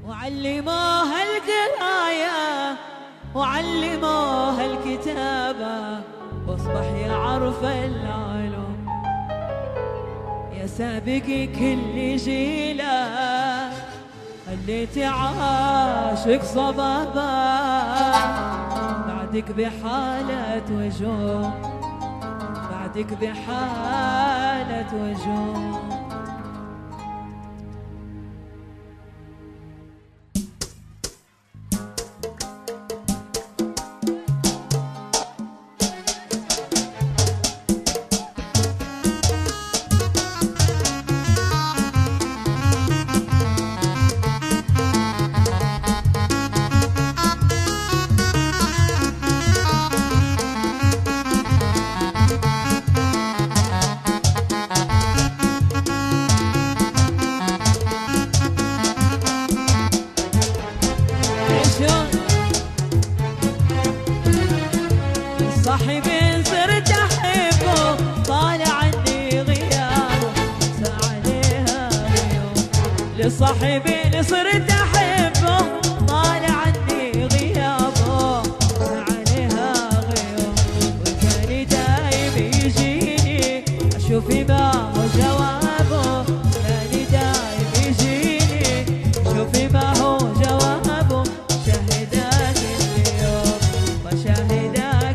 وعلموها القراية وعلموها الكتابة، واصبح يعرف العلوم يا سابق كل جيله، خليت عاشق صبابة بعدك بحالة وجوم، بعدك بحالة وجوم. صاحبي صرت احبه طالع عني غيابه ساعة عليها غيوم، لصاحبي اللي صرت احبه طالع عني غيابه ساعة عليها غيوم، وكان دايم يجيني اشوف ما هو جوابه، كان دايم يجيني اشوف ما هو جوابه، شهداك اليوم وشهداك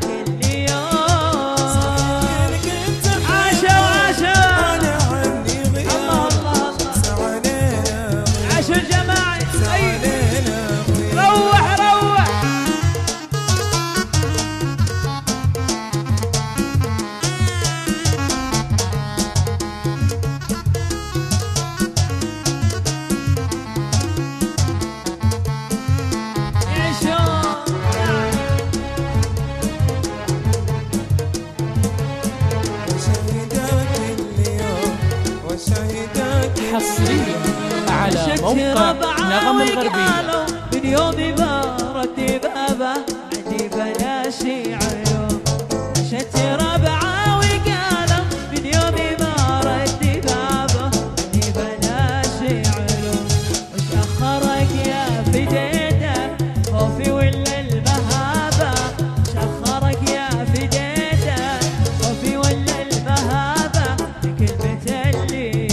حصريا على موقع نغم الغربية. من يومي ما ردي بابه عندي بلاشي عيون، مشت ربعه وقالوا من يومي ما ردي بابه عندي بلاشي عيون، وش اخرك يا فديده خوفي ولا المهابه، وش اخرك يا فديده خوفي ولا المهابه، لكلمة اللي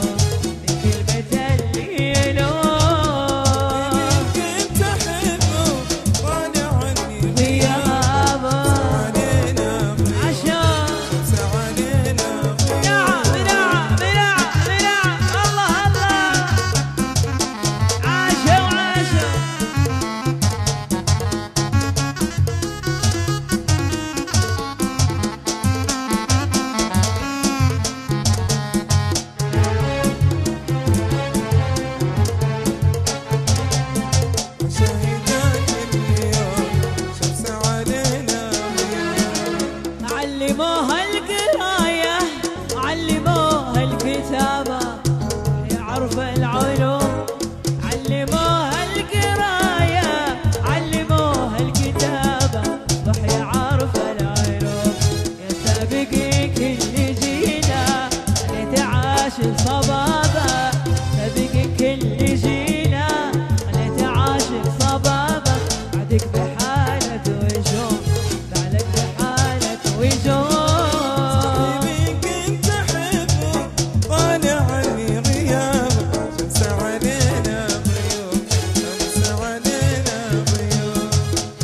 علموها القراية علموها الكتابة يعرف العلوم، علموها القراية علموها الكتابة صح يعرف العلوم، يا سابق كل جينا لتعاشر صبابة، سابق كل جينا لتعاشر صبابة، بعدك بحالة وجوم بعدك بحالة وجوم. صاحبي كنت احبه طالع عني غيابه، شمس علينا غيوم شمس علينا غيوم.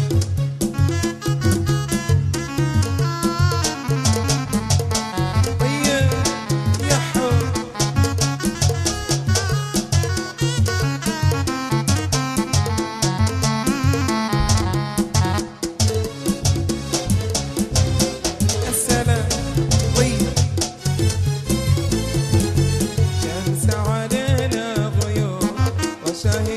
طيب يا حب السلام طيب، شمس علينا غيوم وشهيد